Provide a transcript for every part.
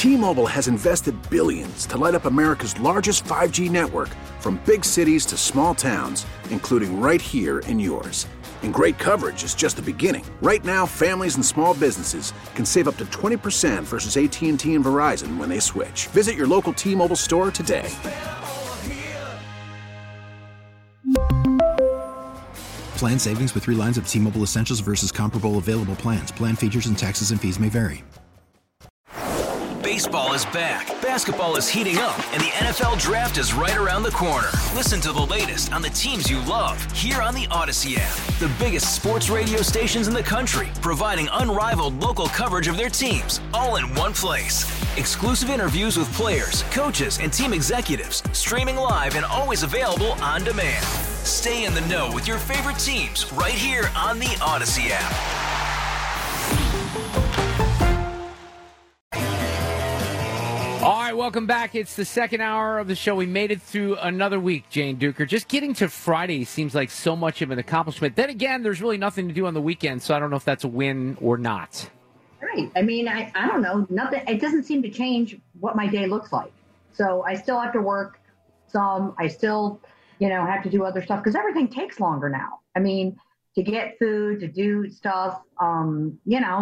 T-Mobile has invested billions to light up America's largest 5G network, from big cities to small towns, including right here in yours. And great coverage is just the beginning. Right now, families and small businesses can save up to 20% versus AT&T and Verizon when they switch. Visit your local T-Mobile store today. Plan savings with 3 lines of T-Mobile Essentials versus comparable available plans. Plan features and taxes and fees may vary. Baseball is back, basketball is heating up, and the NFL Draft is right around the corner. Listen to the latest on the teams you love here on the Odyssey app. The biggest sports radio stations in the country, providing unrivaled local coverage of their teams, all in one place. Exclusive interviews with players, coaches, and team executives, streaming live and always available on demand. Stay in the know with your favorite teams right here on the Odyssey app. All right, welcome back. It's the second hour of the show. We made it through another week, Jane Duker. Just getting to Friday seems like so much of an accomplishment. Then again, there's really nothing to do on the weekend, so I don't know if that's a win or not. Right. I mean, I don't know. Nothing. It doesn't seem to change what my day looks like. So I still have to work some. I still, have to do other stuff because everything takes longer now. I mean, to get food, to do stuff, so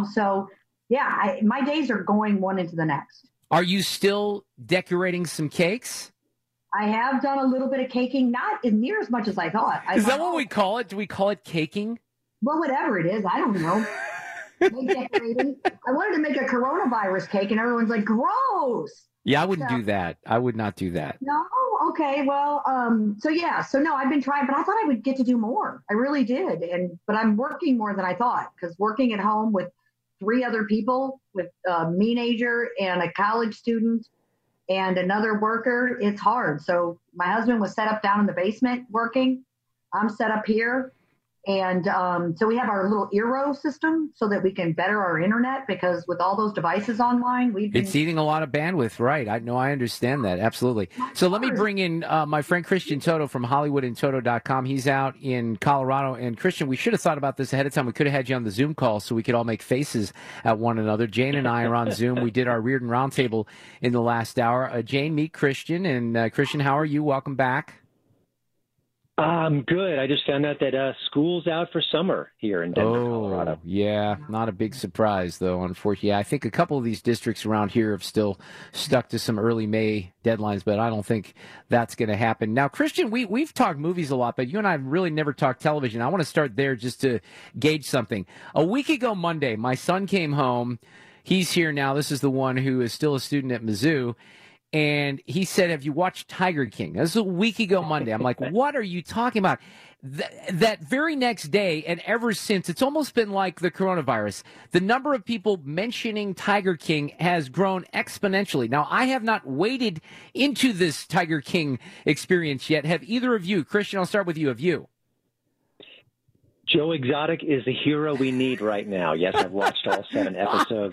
yeah, my days are going one into the next. Are you still decorating some cakes? I have done a little bit of caking, not near as much as I thought. Is that what we call it? Do we call it caking? Well, whatever it is, I don't know. Decorating. I wanted to make a coronavirus cake, and everyone's like, gross. Yeah, I wouldn't do that. I would not do that. No? Okay, well, so no, I've been trying, but I thought I would get to do more. I really did. But I'm working more than I thought, because working at home with 3 other people, with a teenager and a college student and another worker, it's hard. So my husband was set up down in the basement working. I'm set up here. And so we have our little Eero system so that we can better our internet, because with all those devices online, it's eating a lot of bandwidth, right? I understand that. Absolutely. So let me bring in my friend Christian Toto from HollywoodandToto.com. He's out in Colorado. And Christian, we should have thought about this ahead of time. We could have had you on the Zoom call so we could all make faces at one another. Jane and I are on Zoom. We did our Reardon Roundtable in the last hour. Jane, meet Christian. And Christian, how are you? Welcome back. I'm good. I just found out that school's out for summer here in Denver, Colorado. Yeah, not a big surprise, though, unfortunately. Yeah, I think a couple of these districts around here have still stuck to some early May deadlines, but I don't think that's going to happen. Now, Christian, we've talked movies a lot, but you and I really never talked television. I want to start there just to gauge something. A week ago Monday, my son came home. He's here now. This is the one who is still a student at Mizzou. And he said, have you watched Tiger King? This was a week ago Monday. I'm like, what are you talking about? That very next day, and ever since, it's almost been like the coronavirus. The number of people mentioning Tiger King has grown exponentially. Now, I have not waded into this Tiger King experience yet. Have either of you? Christian, I'll start with you. Have you? Joe Exotic is the hero we need right now. Yes, I've watched all 7 episodes.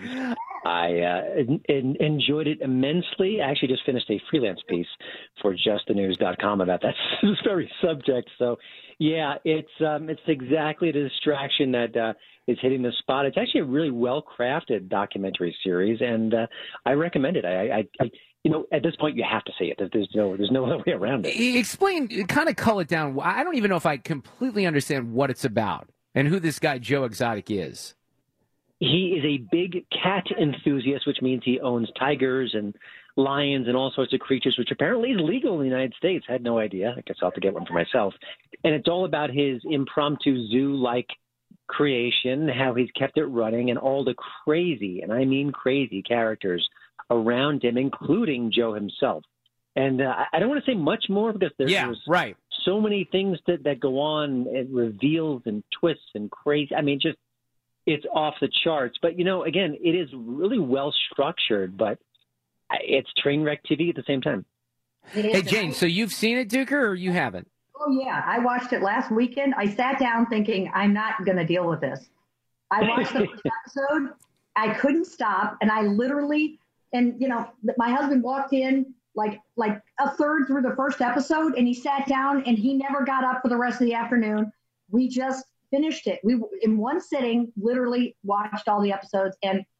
I enjoyed it immensely. I actually just finished a freelance piece for justthenews.com about that this very subject. So, yeah, it's exactly the distraction that is hitting the spot. It's actually a really well-crafted documentary series, and I recommend it. At this point, you have to see it. There's no other way around it. Explain, kind of cull it down. I don't even know if I completely understand what it's about and who this guy Joe Exotic is. He is a big cat enthusiast, which means he owns tigers and lions and all sorts of creatures, which apparently is legal in the United States. I had no idea. I guess I'll have to get one for myself. And it's all about his impromptu zoo-like creation, how he's kept it running, and all the crazy, and I mean crazy, characters around him, including Joe himself. And I don't want to say much more because there's so many things that go on, and reveals and twists and crazy. I mean, just it's off the charts. But, again, it is really well structured, but it's train wreck TV at the same time. Hey, Jane, so you've seen it, Duker, or you haven't? Oh, yeah. I watched it last weekend. I sat down thinking, I'm not going to deal with this. I watched the first episode. I couldn't stop. And I literally, my husband walked in like a third through the first episode, and he sat down and he never got up for the rest of the afternoon. We just finished it. We, in one sitting, literally watched all the episodes. And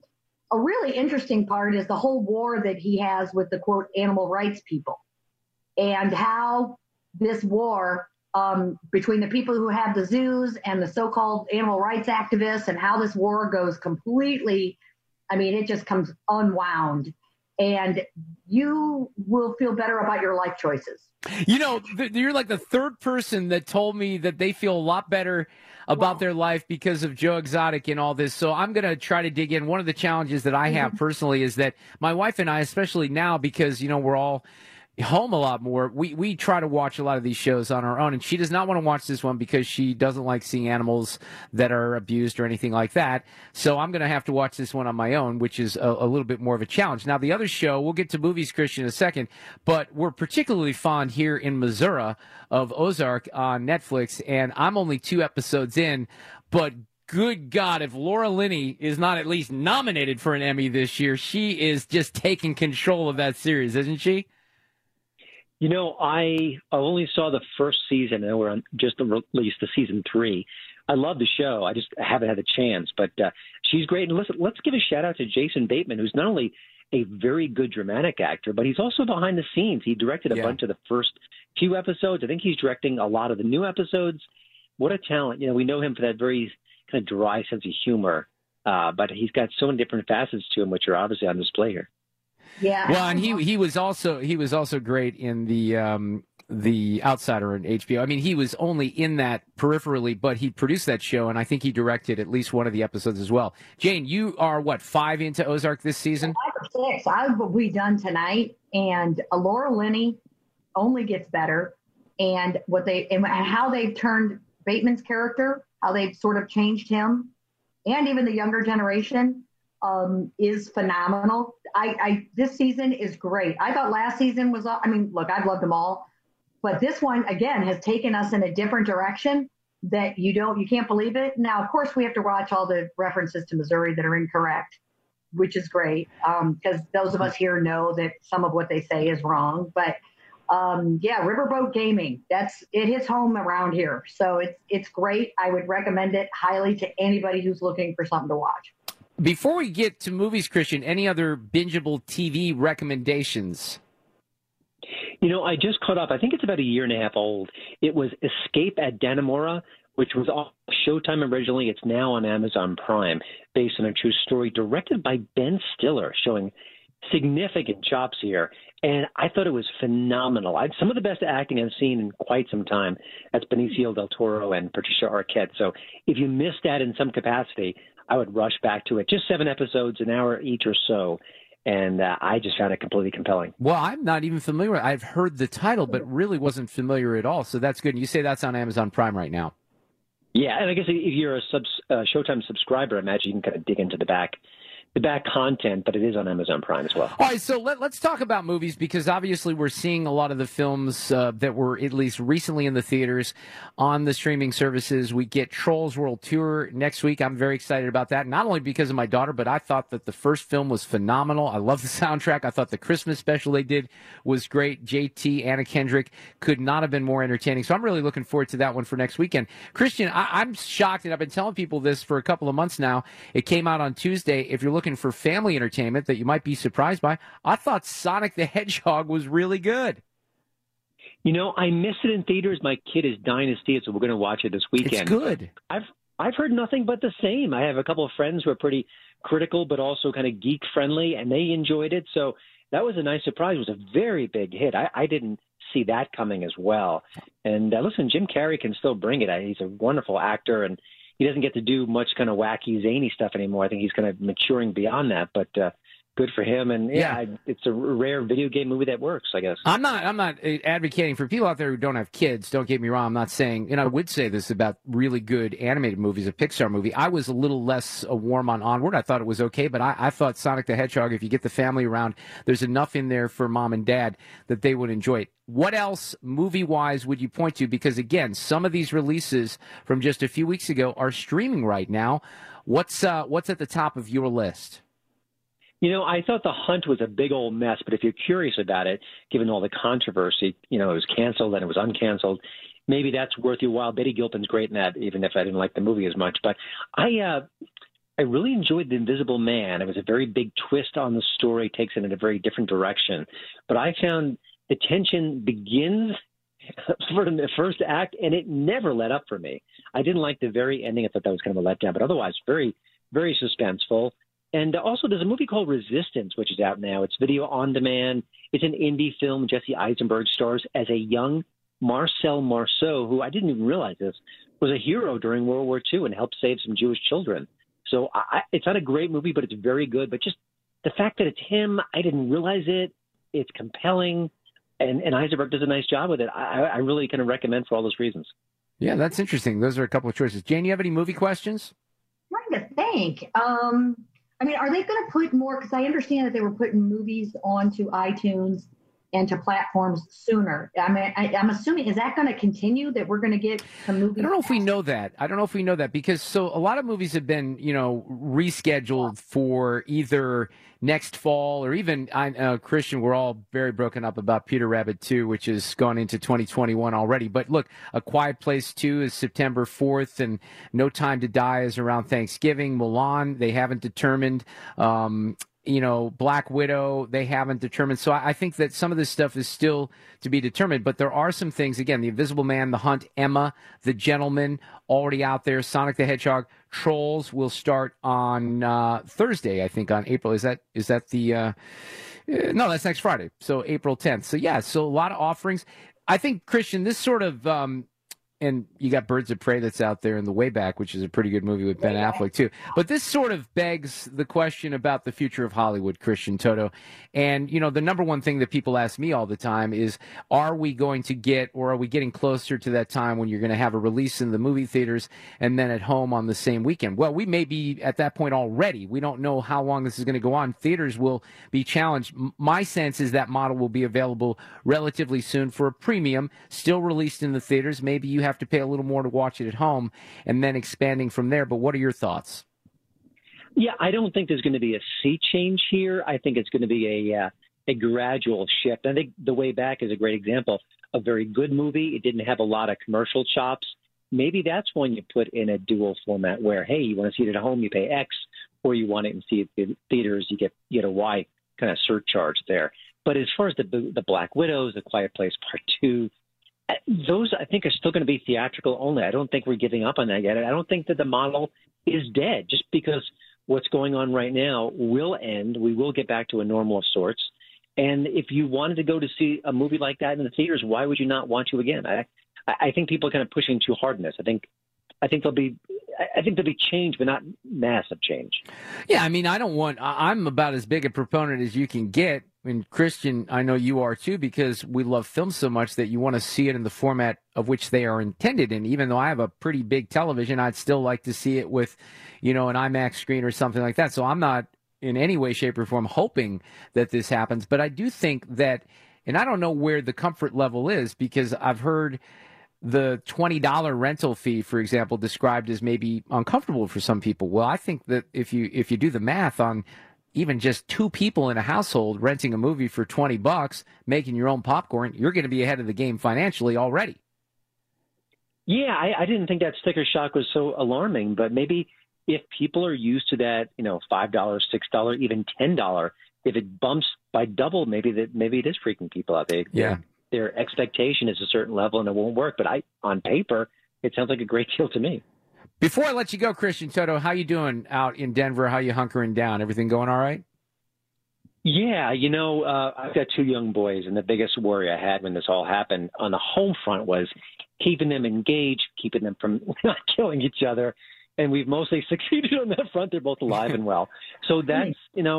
a really interesting part is the whole war that he has with the, quote, animal rights people, and how this war between the people who have the zoos and the so-called animal rights activists, and how this war goes completely, I mean, it just comes unwound. And you will feel better about your life choices. You know, you're like the third person that told me that they feel a lot better about their life because of Joe Exotic and all this. So I'm going to try to dig in. One of the challenges that I have personally is that my wife and I, especially now, because, you know, we're all home a lot more, we try to watch a lot of these shows on our own, and she does not want to watch this one because she doesn't like seeing animals that are abused or anything like that. So I'm going to have to watch this one on my own, which is a little bit more of a challenge. Now, the other show, we'll get to movies, Christian, in a second, but we're particularly fond here in Missouri of Ozark on Netflix, and I'm only 2 episodes in, but good God, if Laura Linney is not at least nominated for an Emmy this year, she is just taking control of that series, isn't she? You know, I only saw the first season, and we're on just released the season 3. I love the show. I just haven't had a chance, but she's great. And listen, let's give a shout out to Jason Bateman, who's not only a very good dramatic actor, but he's also behind the scenes. He directed a bunch of the first few episodes. I think he's directing a lot of the new episodes. What a talent. You know, we know him for that very kind of dry sense of humor, but he's got so many different facets to him, which are obviously on display here. Yeah. Well, and he was also great in the Outsider on HBO. I mean, he was only in that peripherally, but he produced that show, and I think he directed at least one of the episodes as well. Jane, you are 5 into Ozark this season? 5 or 6. I will be done tonight, and Laura Linney only gets better, and how they've turned Bateman's character, how they've sort of changed him, and even the younger generation. Is phenomenal. This season is great. I thought last season was, I mean, look, I've loved them all, but this one again has taken us in a different direction that you can't believe it. Now, of course, we have to watch all the references to Missouri that are incorrect, which is great. Because those of us here know that some of what they say is wrong, but Riverboat Gaming, it hits home around here. So it's great. I would recommend it highly to anybody who's looking for something to watch. Before we get to movies, Christian, any other bingeable TV recommendations? You know, I just caught up. I think it's about 1.5 years old. It was Escape at Dannemora, which was on Showtime originally. It's now on Amazon Prime, based on a true story, directed by Ben Stiller, showing significant chops here. And I thought it was phenomenal. Some of the best acting I've seen in quite some time. That's Benicio del Toro and Patricia Arquette. So if you missed that in some capacity, I would rush back to it. Just 7 episodes, an hour each or so. And I just found it completely compelling. Well, I'm not even familiar. I've heard the title, but really wasn't familiar at all. So that's good. And you say that's on Amazon Prime right now. Yeah, and I guess if you're a Showtime subscriber, I imagine you can kind of dig into the back content, but it is on Amazon Prime as well. All right, so let's talk about movies, because obviously we're seeing a lot of the films that were at least recently in the theaters on the streaming services. We get Trolls World Tour next week. I'm very excited about that, not only because of my daughter, but I thought that the first film was phenomenal. I love the soundtrack. I thought the Christmas special they did was great. JT, Anna Kendrick could not have been more entertaining. So I'm really looking forward to that one for next weekend. Christian, I'm shocked, and I've been telling people this for a couple of months now. It came out on Tuesday. If you're looking for family entertainment that you might be surprised by, I thought Sonic the Hedgehog was really good. You know, I missed it in theaters. My kid is dying to see it, so we're going to watch it this weekend. It's good. I've heard nothing but the same. I have a couple of friends who are pretty critical, but also kind of geek friendly, and they enjoyed it. So that was a nice surprise. It was a very big hit. I didn't see that coming as well. And listen, Jim Carrey can still bring it. He's a wonderful actor, and he doesn't get to do much kind of wacky, zany stuff anymore. I think he's kind of maturing beyond that, but good for him. And it's a rare video game movie that works, I guess. I'm not advocating for people out there who don't have kids. Don't get me wrong. I'm not saying, and I would say this about really good animated movies, a Pixar movie. I was a little less warm on Onward. I thought it was okay, but I thought Sonic the Hedgehog, if you get the family around, there's enough in there for mom and dad that they would enjoy it. What else, movie-wise, would you point to? Because, again, some of these releases from just a few weeks ago are streaming right now. What's at the top of your list? You know, I thought The Hunt was a big old mess, but if you're curious about it, given all the controversy, you know, it was canceled and it was uncanceled, maybe that's worth your while. Betty Gilpin's great in that, even if I didn't like the movie as much. But I really enjoyed The Invisible Man. It was a very big twist on the story, takes it in a very different direction. But I found the tension begins for the first act, and it never let up for me. I didn't like the very ending. I thought that was kind of a letdown, but otherwise very, very suspenseful. And also there's a movie called Resistance, which is out now. It's video on demand. It's an indie film. Jesse Eisenberg stars as a young Marcel Marceau, who I didn't even realize this, was a hero during World War II and helped save some Jewish children. So it's not a great movie, but it's very good. But just the fact that it's him, I didn't realize it. It's compelling, and Eisenberg does a nice job with it. I really kind of recommend for all those reasons. Yeah, that's interesting. Those are a couple of choices. Jane, you have any movie questions? I'm trying to think. I mean, are they going to put more? Because I understand that they were putting movies onto iTunes and to platforms sooner. I mean, I'm assuming, is that going to continue, that we're going to get some movies? I don't know if we know that. Because so a lot of movies have been, rescheduled for either next fall or even, Christian, we're all very broken up about Peter Rabbit 2, which has gone into 2021 already. But look, A Quiet Place 2 is September 4th, and No Time to Die is around Thanksgiving. Mulan, they haven't determined. Black Widow, they haven't determined. So I think that some of this stuff is still to be determined. But there are some things, again, The Invisible Man, The Hunt, Emma, The Gentleman, already out there. Sonic the Hedgehog, Trolls will start on Thursday, I think, on April. Is that the no, that's next Friday. So April 10th. So, yeah, so a lot of offerings. I think, Christian, this sort of and you got Birds of Prey that's out there in The Way Back, which is a pretty good movie with Ben Affleck, too. But this sort of begs the question about the future of Hollywood, Christian Toto. And, the number one thing that people ask me all the time is, are we going to get, or are we getting closer to that time when you're going to have a release in the movie theaters and then at home on the same weekend? Well, we may be at that point already. We don't know how long this is going to go on. Theaters will be challenged. My sense is that model will be available relatively soon for a premium, still released in the theaters. Maybe you have to pay a little more to watch it at home and then expanding from there. But what are your thoughts? Yeah, I don't think there's going to be a sea change here. I think it's going to be a gradual shift. I think The Way Back is a great example. A very good movie. It didn't have a lot of commercial chops. Maybe that's one you put in a dual format where, hey, you want to see it at home, you pay X, or you want it and see it in theaters, you get a Y kind of surcharge there. But as far as the Black Widows, The Quiet Place Part 2, those, I think, are still going to be theatrical only. I don't think we're giving up on that yet. I don't think that the model is dead just because what's going on right now will end. We will get back to a normal of sorts. And if you wanted to go to see a movie like that in the theaters, why would you not want to again? I think people are kind of pushing too hard in this. I think there'll be change, but not massive change. Yeah, I mean, I'm about as big a proponent as you can get. I mean, Christian, I know you are too, because we love film so much that you want to see it in the format of which they are intended. And even though I have a pretty big television, I'd still like to see it with, an IMAX screen or something like that. So I'm not in any way, shape, or form hoping that this happens. But I do think that, and I don't know where the comfort level is, because I've heard the $20 rental fee, for example, described as maybe uncomfortable for some people. Well, I think that if you do the math on even just two people in a household renting a movie for $20, making your own popcorn, you're going to be ahead of the game financially already. Yeah, I didn't think that sticker shock was so alarming, but maybe if people are used to that, $5, $6, even $10, if it bumps by double, maybe it is freaking people out. Their expectation is a certain level and it won't work. But on paper, it sounds like a great deal to me. Before I let you go, Christian Toto, how you doing out in Denver? How you hunkering down? Everything going all right? Yeah, I've got two young boys, and the biggest worry I had when this all happened on the home front was keeping them engaged, keeping them from not killing each other. And we've mostly succeeded on that front. They're both alive and well. So that's,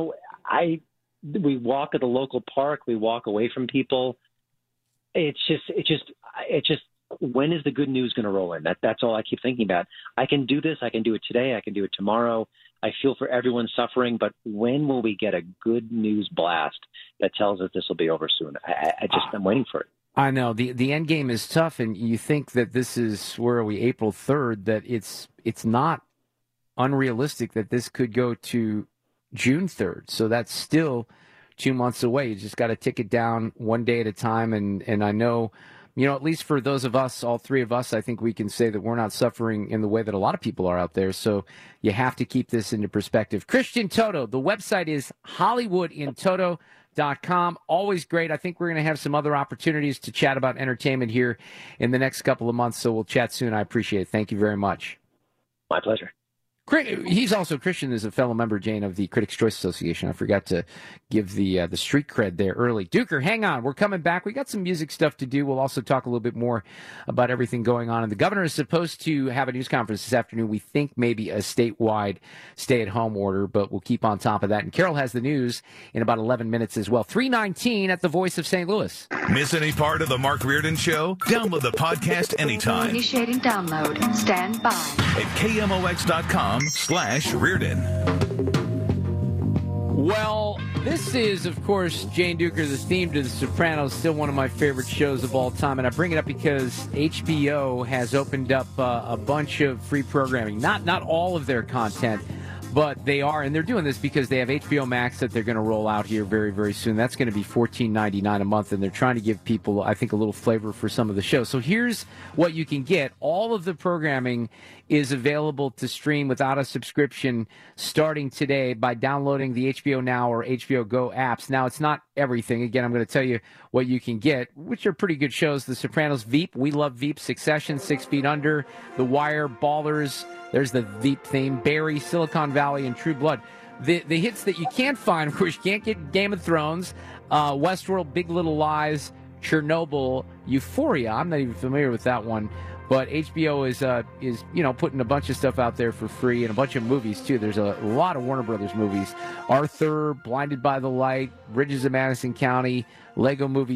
we walk at the local park. We walk away from people. It's just, when is the good news going to roll in? That's all I keep thinking about. I can do this. I can do it today. I can do it tomorrow. I feel for everyone suffering, but when will we get a good news blast that tells us this will be over soon? I'm waiting for it. I know the end game is tough, and you think that this is, where are we, April 3rd, that it's not unrealistic that this could go to June 3rd. So that's still 2 months away. You just got to tick it down one day at a time. And I know, at least for those of us, all three of us, I think we can say that we're not suffering in the way that a lot of people are out there. So you have to keep this into perspective. Christian Toto, the website is HollywoodInToto.com. Always great. I think we're going to have some other opportunities to chat about entertainment here in the next couple of months. So we'll chat soon. I appreciate it. Thank you very much. My pleasure. He's also Christian is a fellow member, Jane, of the Critics' Choice Association. I forgot to give the street cred there early. Duker, hang on. We're coming back. We got some music stuff to do. We'll also talk a little bit more about everything going on. And the governor is supposed to have a news conference this afternoon. We think maybe a statewide stay-at-home order, but we'll keep on top of that. And Carol has the news in about 11 minutes as well. 3:19 at the Voice of St. Louis. Miss any part of the Mark Reardon Show? Download the podcast anytime. Initiating download. Stand by. At KMOX.com/Reardon. Well, this is, of course, Jane Duker, the theme to The Sopranos, still one of my favorite shows of all time. And I bring it up because HBO has opened up a bunch of free programming. Not all of their content, but they are. And they're doing this because they have HBO Max that they're going to roll out here very, very soon. That's going to be $14.99 a month. And they're trying to give people, I think, a little flavor for some of the shows. So here's what you can get. All of the programming is available to stream without a subscription starting today by downloading the HBO Now or HBO Go apps. Now, it's not everything. Again, I'm going to tell you what you can get, which are pretty good shows. The Sopranos, Veep, we love Veep, Succession, 6 Feet Under, The Wire, Ballers, there's the Veep theme, Barry, Silicon Valley, and True Blood. The hits that you can't find, of course, you can't get Game of Thrones, Westworld, Big Little Lies, Chernobyl, Euphoria. I'm not even familiar with that one. But HBO is putting a bunch of stuff out there for free, and a bunch of movies too. There's a lot of Warner Brothers movies: Arthur, Blinded by the Light, Bridges of Madison County, Lego Movie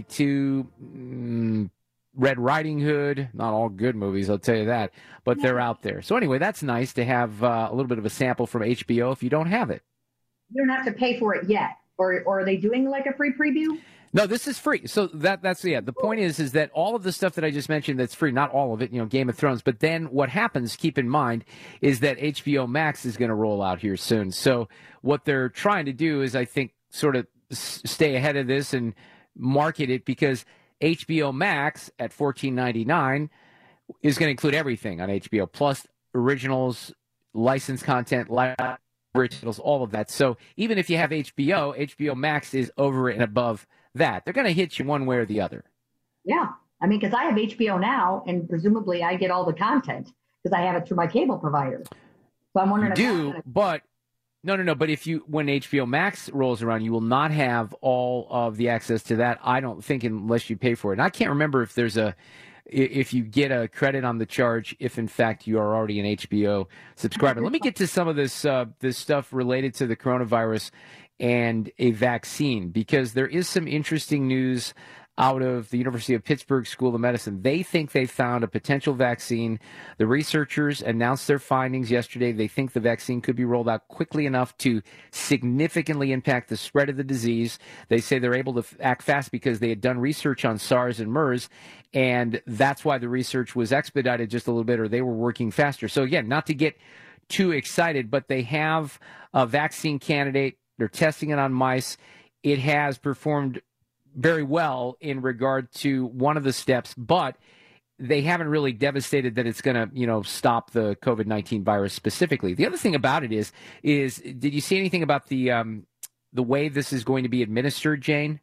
2, Red Riding Hood. Not all good movies, I'll tell you that, but they're out there. So anyway, that's nice to have a little bit of a sample from HBO if you don't have it. You don't have to pay for it yet, or are they doing like a free preview? No, this is free. So that's the point is that all of the stuff that I just mentioned that's free, not all of it, Game of Thrones. But then what happens, keep in mind, is that HBO Max is going to roll out here soon. So what they're trying to do is, I think, sort of stay ahead of this and market it, because HBO Max at $14.99 is going to include everything on HBO, plus originals, licensed content, originals, all of that. So even if you have HBO Max is over and above that. They're going to hit you one way or the other. Yeah. I mean, because I have HBO Now, and presumably I get all the content because I have it through my cable provider. So I'm wondering but no. But when HBO Max rolls around, you will not have all of the access to that, I don't think, unless you pay for it. And I can't remember if if you get a credit on the charge, if in fact you are already an HBO subscriber. Let me get to some of this stuff related to the coronavirus and a vaccine, because there is some interesting news out of the University of Pittsburgh School of Medicine. They think they found a potential vaccine. The researchers announced their findings yesterday. They think the vaccine could be rolled out quickly enough to significantly impact the spread of the disease. They say they're able to act fast because they had done research on SARS and MERS, and that's why the research was expedited just a little bit, or they were working faster. So again, not to get too excited, but they have a vaccine candidate. They're testing it on mice. It has performed very well in regard to one of the steps, but they haven't really devastated that it's going to, stop the COVID-19 virus specifically. The other thing about it is did you see anything about the way this is going to be administered, Jane?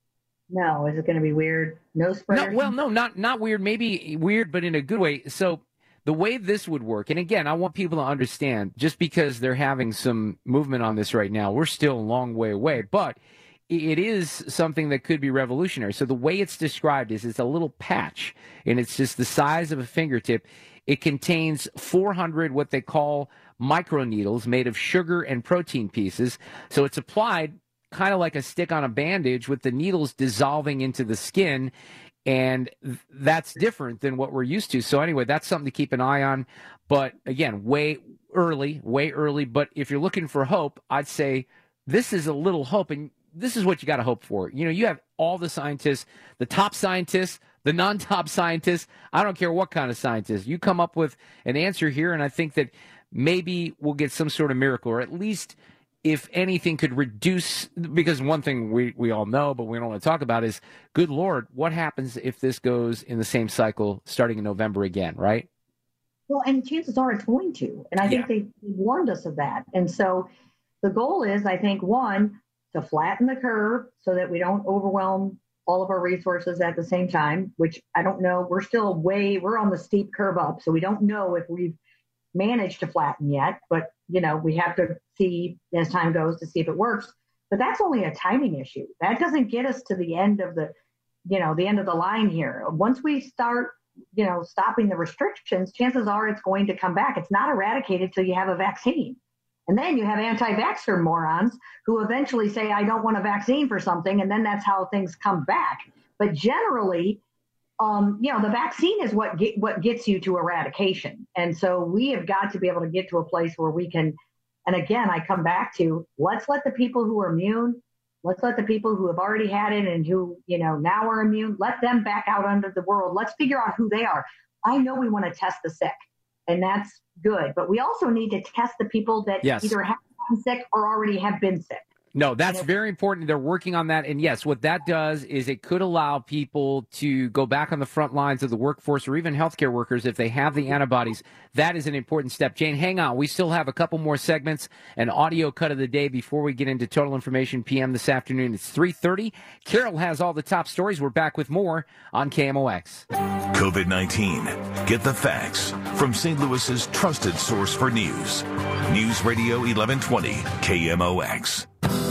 No. Is it going to be weird? No spreader? No, well, no, not weird. Maybe weird, but in a good way. So the way this would work, and again, I want people to understand, just because they're having some movement on this right now, we're still a long way away, but it is something that could be revolutionary. So the way it's described is it's a little patch, and it's just the size of a fingertip. It contains 400 what they call microneedles made of sugar and protein pieces. So it's applied kind of like a stick on a bandage, with the needles dissolving into the skin. And that's different than what we're used to. So anyway, that's something to keep an eye on. But again, way early. But if you're looking for hope, I'd say this is a little hope. And this is what you got to hope for. You have all the scientists, the top scientists, the non-top scientists. I don't care what kind of scientists. You come up with an answer here, and I think that maybe we'll get some sort of miracle, or at least if anything, could reduce, because one thing we all know, but we don't want to talk about is, good Lord, what happens if this goes in the same cycle starting in November again, right? Well, and chances are it's going to. And I think they warned us of that. And so the goal is, I think, one, to flatten the curve so that we don't overwhelm all of our resources at the same time, which I don't know. We're on the steep curve up. So we don't know if we've managed to flatten yet. But, we have to see as time goes to see if it works. But that's only a timing issue. That doesn't get us to the end of the end of the line here. Once we start stopping the restrictions, chances are it's going to come back. It's not eradicated till you have a vaccine. And then you have anti-vaxxer morons who eventually say, I don't want a vaccine for something. And then that's how things come back. But generally, the vaccine is what gets you to eradication. And so we have got to be able to get to a place where we can, and again, I come back to, let's let the people who are immune, let's let the people who have already had it and who, now are immune, let them back out under the world. Let's figure out who they are. I know we want to test the sick, and that's good. But we also need to test the people that either have gotten sick or already have been sick. No, that's very important. They're working on that. And yes, what that does is it could allow people to go back on the front lines of the workforce, or even healthcare workers if they have the antibodies. That is an important step. Jane, hang on. We still have a couple more segments, an audio cut of the day before we get into Total Information PM this afternoon. It's 3:30. Carol has all the top stories. We're back with more on KMOX. COVID-19. Get the facts from St. Louis's trusted source for news. News Radio 1120 KMOX.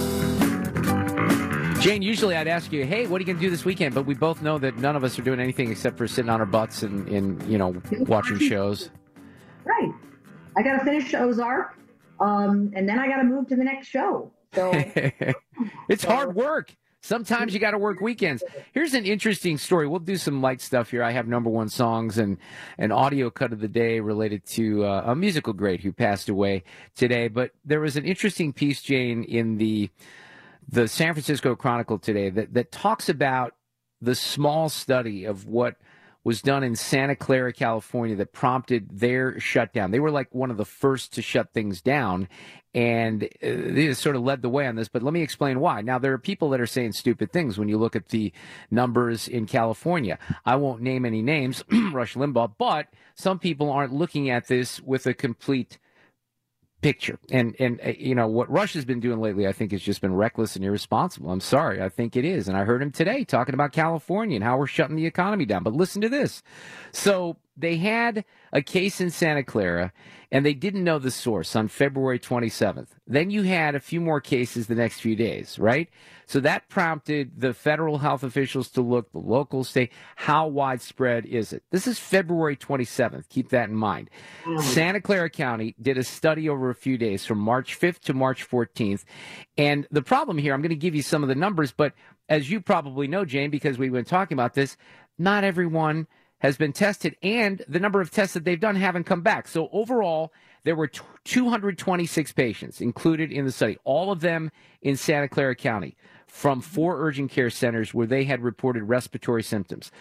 Jane, usually I'd ask you, hey, what are you going to do this weekend? But we both know that none of us are doing anything except for sitting on our butts and watching shows. Right. I got to finish Ozark, and then I got to move to the next show. So it's hard work. Sometimes you got to work weekends. Here's an interesting story. We'll do some light stuff here. I have number one songs and an audio cut of the day related to a musical great who passed away today. But there was an interesting piece, Jane, in the San Francisco Chronicle today that talks about the small study of what was done in Santa Clara, California, that prompted their shutdown. They were like one of the first to shut things down, and they sort of led the way on this. But let me explain why. Now, there are people that are saying stupid things when you look at the numbers in California. I won't name any names, Rush Limbaugh, but some people aren't looking at this with a complete picture. And what Rush has been doing lately, I think, has just been reckless and irresponsible. I'm sorry. I think it is. And I heard him today talking about California and how we're shutting the economy down. But listen to this. So they had a case in Santa Clara, and they didn't know the source on February 27th. Then you had a few more cases the next few days, right? So that prompted the federal health officials to look, the local, state, how widespread is it? This is February 27th. Keep that in mind. Santa Clara County did a study over a few days from March 5th to March 14th. And the problem here, I'm going to give you some of the numbers, but as you probably know, Jane, because we've been talking about this, not everyone has been tested, and the number of tests that they've done haven't come back. So overall, there were 226 patients included in the study, all of them in Santa Clara County, from 4 urgent care centers where they had reported respiratory symptoms.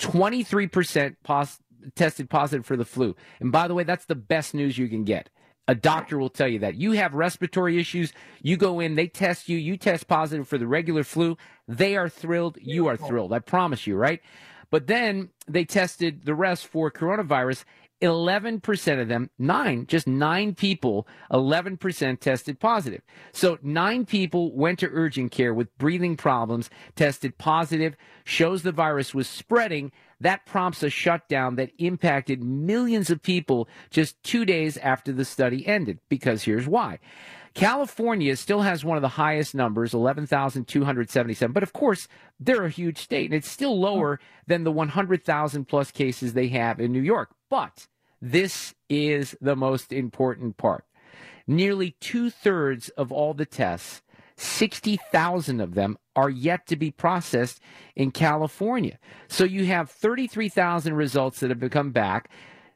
23% tested positive for the flu. And by the way, that's the best news you can get. A doctor will tell you that. You have respiratory issues, you go in, they test you, you test positive for the regular flu. They are thrilled, you are thrilled. I promise you, right? But then they tested the rest for coronavirus. 11% of them, just 9 people, 11% tested positive. So 9 people went to urgent care with breathing problems, tested positive, shows the virus was spreading. That prompts a shutdown that impacted millions of people just 2 days after the study ended, because here's why. California still has one of the highest numbers, 11,277. But of course, they're a huge state, and it's still lower than the 100,000 plus cases they have in New York. But this is the most important part. Nearly 2/3 of all the tests, 60,000 of them, are yet to be processed in California. So you have 33,000 results that have come back.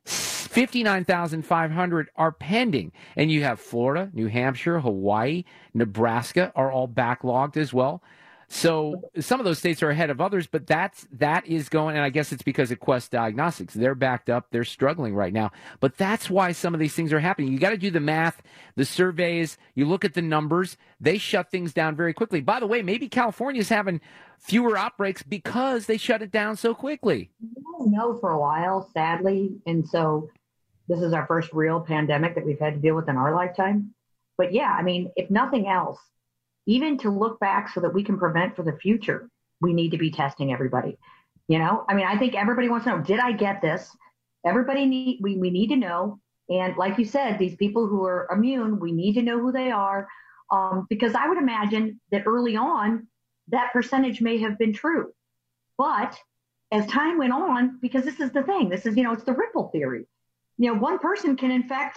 59,500 are pending. And you have Florida, New Hampshire, Hawaii, Nebraska are all backlogged as well. So some of those states are ahead of others, but that is going, and I guess it's because of Quest Diagnostics. They're backed up. They're struggling right now. But that's why some of these things are happening. You got to do the math, the surveys. You look at the numbers. They shut things down very quickly. By the way, maybe California's having fewer outbreaks because they shut it down so quickly. We don't know for a while, sadly. And so this is our first real pandemic that we've had to deal with in our lifetime. But yeah, I mean, if nothing else, even to look back so that we can prevent for the future, we need to be testing everybody. You know, I mean, I think everybody wants to know, did I get this? We need to know. And like you said, these people who are immune, we need to know who they are. Because I would imagine that early on, that percentage may have been true. But as time went on, because this is the thing, it's the ripple theory. You know, one person can infect,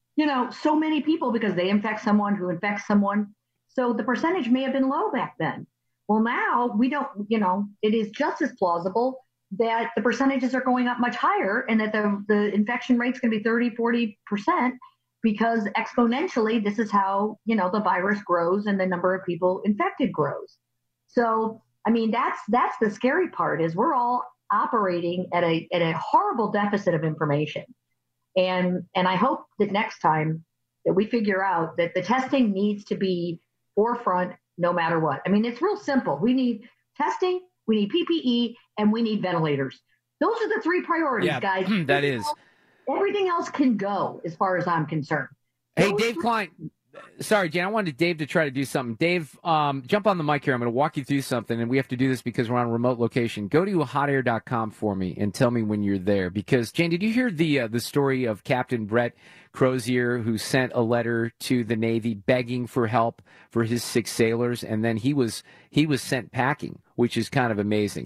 so many people because they infect someone who infects someone. So the percentage may have been low back then. Well, now we don't, it is just as plausible that the percentages are going up much higher and that the infection rate's going to be 30, 40% because exponentially, this is how, the virus grows and the number of people infected grows. So, I mean, that's the scary part is we're all operating at a horrible deficit of information. And I hope that next time that we figure out that the testing needs to be forefront no matter what. I mean, it's real simple. We need testing, we need PPE, and we need ventilators. Those are the three priorities, guys. That is. Everything else can go as far as I'm concerned. Hey, Dave Klein. Sorry, Jan, I wanted Dave to try to do something. Dave, jump on the mic here. I'm going to walk you through something, and we have to do this because we're on a remote location. Go to hotair.com for me and tell me when you're there. Because, Jan, did you hear the story of Captain Brett Crozier, who sent a letter to the Navy begging for help for his 6 sailors, and then he was sent packing, which is kind of amazing.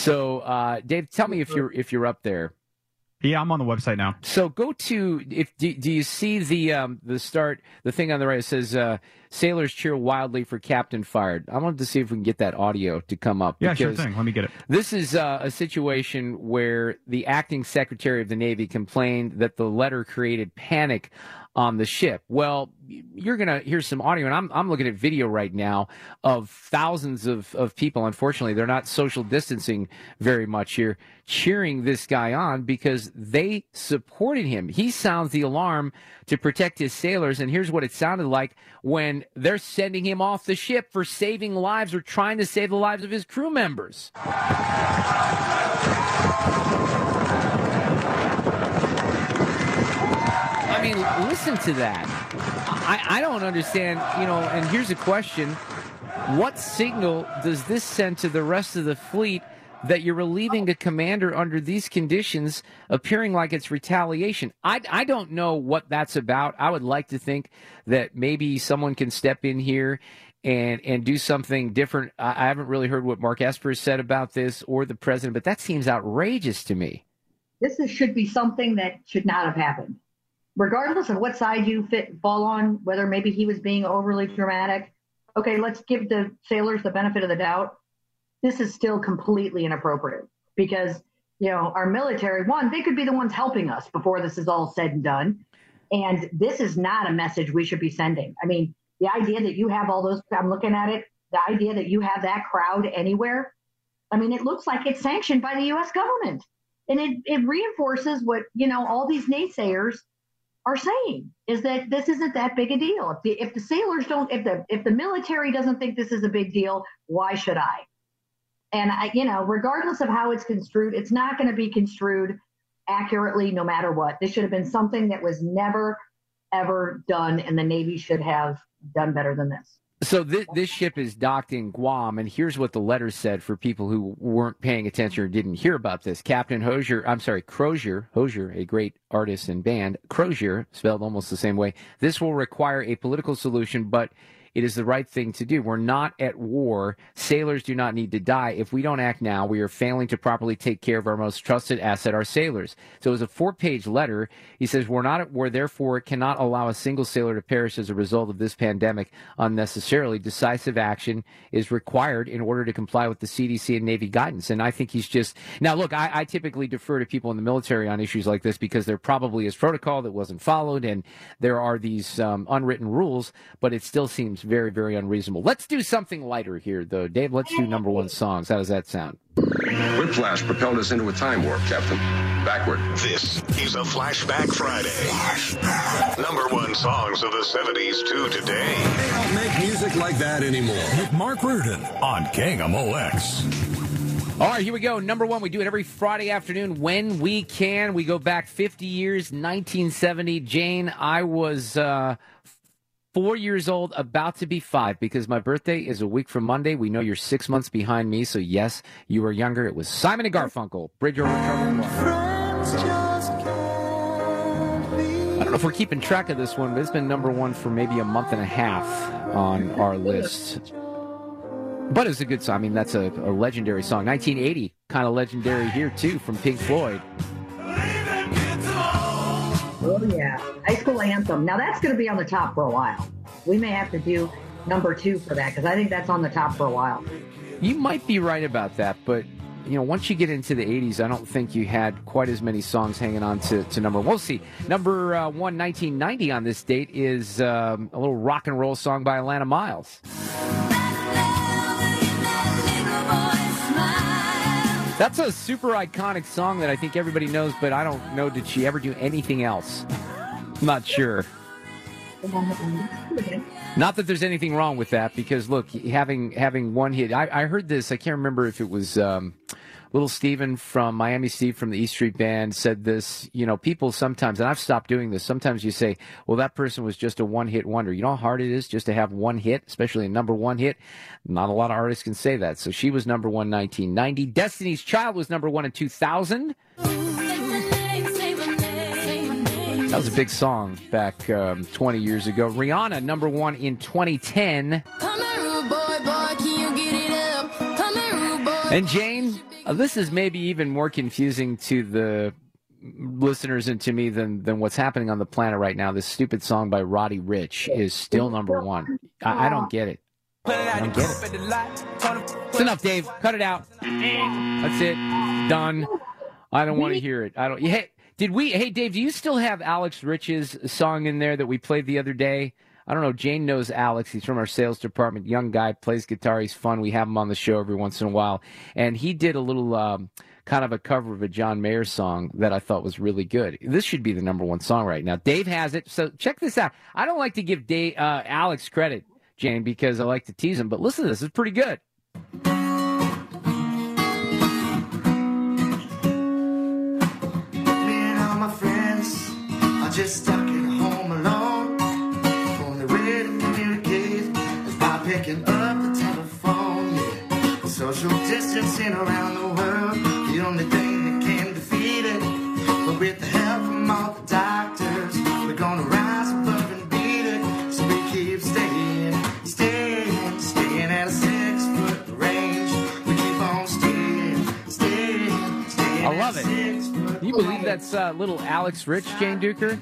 So, Dave, tell me if you're up there. Yeah, I'm on the website now. So go to do you see the thing on the right? It says sailors cheer wildly for Captain fired. I wanted to see if we can get that audio to come up. Yeah, sure thing. Let me get it. This is a situation where the acting Secretary of the Navy complained that the letter created panic on the ship. Well, you're going to hear some audio, and I'm looking at video right now of thousands of people. Unfortunately, they're not social distancing very much here, cheering this guy on because they supported him. He sounds the alarm to protect his sailors, and here's what it sounded like when they're sending him off the ship for saving lives or trying to save the lives of his crew members. I mean, listen to that. I don't understand, and here's a question. What signal does this send to the rest of the fleet that you're relieving a commander under these conditions, appearing like it's retaliation? I don't know what that's about. I would like to think that maybe someone can step in here and do something different. I haven't really heard what Mark Esper said about this or the president, but that seems outrageous to me. This should be something that should not have happened. Regardless of what side you fall on, whether maybe he was being overly dramatic, okay, let's give the sailors the benefit of the doubt. This is still completely inappropriate because, our military, they could be the ones helping us before this is all said and done. And this is not a message we should be sending. I mean, the idea that you have all those, I'm looking at it, the idea that you have that crowd anywhere, I mean, it looks like it's sanctioned by the U.S. government. And it reinforces what, all these naysayers are saying is that this isn't that big a deal. If the sailors don't, if the military doesn't think this is a big deal, why should I? And regardless of how it's construed, it's not going to be construed accurately no matter what. This should have been something that was never, ever done, and the Navy should have done better than this. So this ship is docked in Guam, and here's what the letter said for people who weren't paying attention or didn't hear about this. Captain Crozier, a great artist and band, Crozier, spelled almost the same way. This will require a political solution, but it is the right thing to do. We're not at war. Sailors do not need to die. If we don't act now, we are failing to properly take care of our most trusted asset, our sailors. So it was a 4-page letter. He says, we're not at war, therefore cannot allow a single sailor to perish as a result of this pandemic unnecessarily. Decisive action is required in order to comply with the CDC and Navy guidance. And I think he's just... Now, look, I typically defer to people in the military on issues like this because there probably is protocol that wasn't followed and there are these unwritten rules, but it still seems very, very unreasonable. Let's do something lighter here, though. Dave, let's do number one songs. How does that sound? Whiplash propelled us into a time warp, Captain. Backward. This is a Flashback Friday. Flashback. Number one songs of the 70s to today. They don't make music like that anymore. With Mark Reardon on KMOX. All right, here we go. Number one, we do it every Friday afternoon when we can. We go back 50 years, 1970. Jane, I was 4 years old, about to be 5, because my birthday is a week from Monday. We know you're 6 months behind me, so yes, you were younger. It was Simon and Garfunkel, Bridge Over Troubled Water. I don't know if we're keeping track of this one, but it's been number one for maybe a month and a half on our list. But it's a good song. I mean, that's a legendary song. 1980, kind of legendary here, too, from Pink Floyd. Oh, yeah. High School Anthem. Now, that's going to be on the top for a while. We may have to do number 2 for that, because I think that's on the top for a while. You might be right about that, but, you know, once you get into the 80s, I don't think you had quite as many songs hanging on to number 1. We'll see. Number 1, 1990 on this date is a little rock and roll song by Alana Miles. That's a super iconic song that I think everybody knows, but I don't know, did she ever do anything else? I'm not sure. Not that there's anything wrong with that, because, look, having one hit. I heard this, I can't remember if it was Little Steven from Miami Steve from the E Street Band said this, you know, people sometimes, and I've stopped doing this, sometimes you say, well, that person was just a one-hit wonder. You know how hard it is just to have one hit, especially a number one hit? Not a lot of artists can say that. So she was number 1 in 1990. Destiny's Child was number 1 in 2000. That was a big song back 20 years ago. Rihanna, number 1 in 2010. And Jane, this is maybe even more confusing to the listeners and to me than what's happening on the planet right now. This stupid song by Roddy Ricch is still number 1. I don't get it. I don't get it. It's enough, Dave. Cut it out. That's it. Done. I don't want to hear it. I don't. Hey, Hey, Dave, do you still have Alex Rich's song in there that we played the other day? I don't know. Jane knows Alex. He's from our sales department. Young guy, plays guitar. He's fun. We have him on the show every once in a while. And he did a little kind of a cover of a John Mayer song that I thought was really good. This should be the number 1 song right now. Dave has it. So check this out. I don't like to give Alex credit, Jane, because I like to tease him. But listen to this. It's pretty good. Just stuck at home alone. Only way to communicate is by picking up the telephone. Yeah, social distancing around the world, the only thing that can defeat it. But with the help from all the doctors, we're gonna rise above and beat it. So we keep staying at a 6-foot range. We keep on staying. I love it. Can you believe that's little Alex Rich, Jane Duker?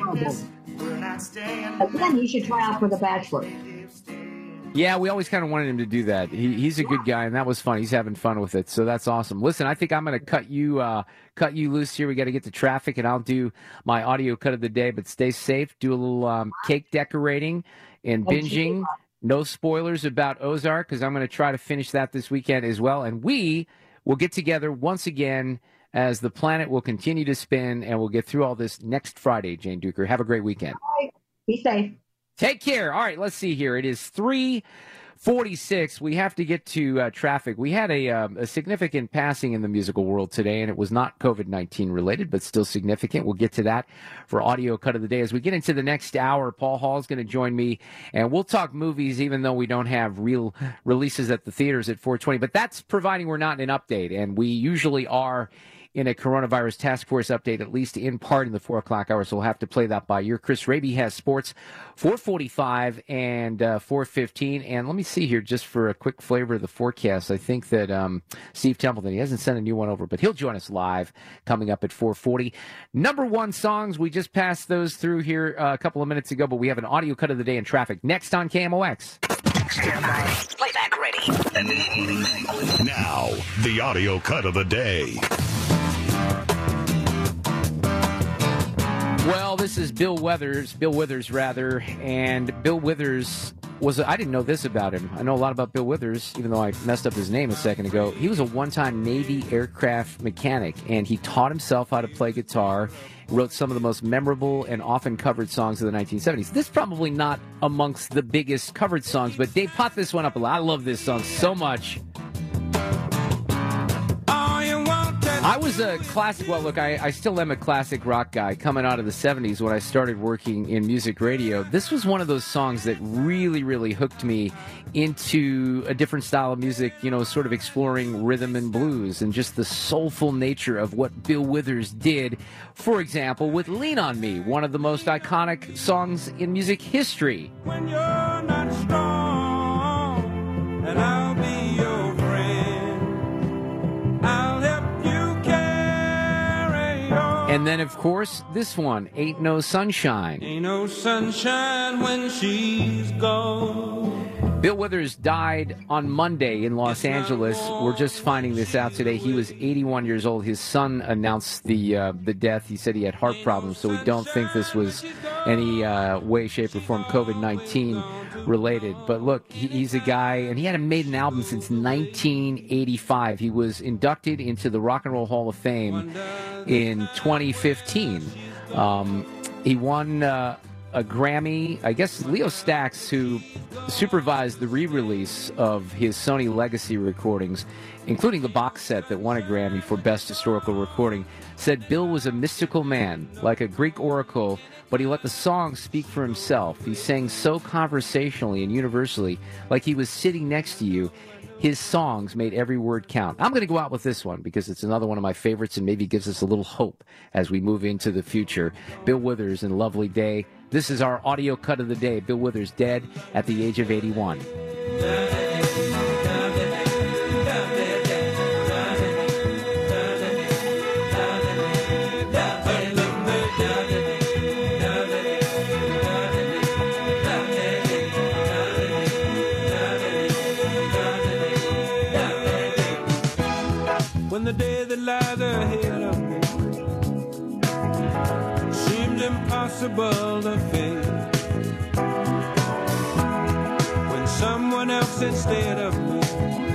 Again, he should try out for The Bachelor. Yeah, we always kind of wanted him to do that. He's a good guy, and that was fun. He's having fun with it, so that's awesome. Listen, I think I'm going to cut you loose here. We got to get to traffic, and I'll do my audio cut of the day. But stay safe. Do a little cake decorating and binging. No spoilers about Ozark, because I'm going to try to finish that this weekend as well. And we will get together once again as the planet will continue to spin, and we'll get through all this next Friday, Jane Duker. Have a great weekend. All right. Be safe. Take care. All right, let's see here. It is 3:46. We have to get to traffic. We had a significant passing in the musical world today, and it was not COVID-19 related, but still significant. We'll get to that for audio cut of the day. As we get into the next hour, Paul Hall is going to join me, and we'll talk movies, even though we don't have real releases at the theaters at 4:20. But that's providing we're not in an update, and we usually are in a coronavirus task force update, at least in part in the 4 o'clock hour, so we'll have to play that by ear. Chris Raby has sports, 4:45 and 4:15. And let me see here, just for a quick flavor of the forecast, I think that Steve Templeton, he hasn't sent a new one over, but he'll join us live coming up at 4:40. Number 1 songs, we just passed those through here a couple of minutes ago, but we have an audio cut of the day in traffic. Next on KMOX. Playback ready. Now, the audio cut of the day. Well, this is Bill Withers, and Bill Withers I didn't know this about him. I know a lot about Bill Withers, even though I messed up his name a second ago. He was a one-time Navy aircraft mechanic, and he taught himself how to play guitar, wrote some of the most memorable and often covered songs of the 1970s. This is probably not amongst the biggest covered songs, but Dave, pop this one up a lot. I love this song so much. I was a classic, well, look, I still am a classic rock guy coming out of the 70s when I started working in music radio. This was one of those songs that really, really hooked me into a different style of music, you know, sort of exploring rhythm and blues and just the soulful nature of what Bill Withers did, for example, with Lean on Me, one of the most iconic songs in music history. When you're not strong, and I'll be your friend, I'll help you. And then, of course, this one, Ain't No Sunshine. Ain't no sunshine when she's gone. Bill Withers died on Monday in Los Angeles. We're just finding this out today. He was 81 years old. His son announced the death. He said he had heart problems, so we don't think this was any way, shape, or form COVID-19 related. But look, he's a guy, and he hadn't made an album since 1985. He was inducted into the Rock and Roll Hall of Fame in 2015. He won a Grammy. I guess Leo Stax, who supervised the re-release of his Sony Legacy recordings, including the box set that won a Grammy for Best Historical Recording, said Bill was a mystical man, like a Greek oracle, but he let the song speak for himself. He sang so conversationally and universally, like he was sitting next to you. His songs made every word count. I'm going to go out with this one because it's another one of my favorites and maybe gives us a little hope as we move into the future. Bill Withers and Lovely Day. This is our audio cut of the day. Bill Withers dead at the age of 81. When the day that lies ahead of me seemed impossible to face, when someone else instead of me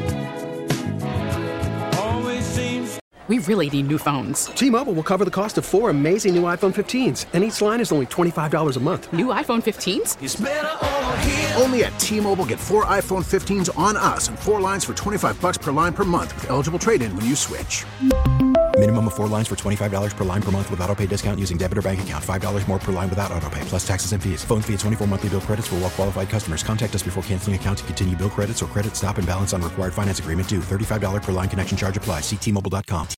always seems. We really need new phones. T-Mobile will cover the cost of 4 amazing new iPhone 15s, and each line is only $25 a month. New iPhone 15s? It's better over here. Only at T-Mobile, get 4 iPhone 15s on us and 4 lines for $25 per line per month with eligible trade-in when you switch. Minimum of 4 lines for $25 per line per month with autopay discount using debit or bank account. $5 more per line without autopay, plus taxes and fees. Phone fee at 24 monthly bill credits for well-qualified customers. Contact us before canceling account to continue bill credits or credit stop and balance on required finance agreement due. $35 per line connection charge applies. See T-Mobile.com.